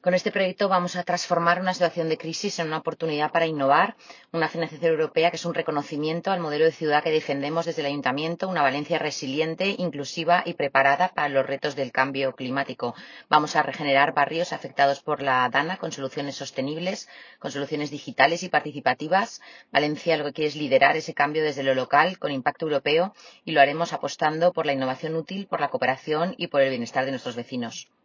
Con este proyecto vamos a transformar una situación de crisis en una oportunidad para innovar, una financiación europea que es un reconocimiento al modelo de ciudad que defendemos desde el Ayuntamiento, una Valencia resiliente, inclusiva y preparada para los retos del cambio climático. Vamos a regenerar barrios afectados por la DANA con soluciones sostenibles, con soluciones digitales y participativas. Valencia lo que quiere es liderar ese cambio desde lo local, con impacto europeo, y lo haremos apostando por la innovación útil, por la cooperación y por el bienestar de nuestros vecinos.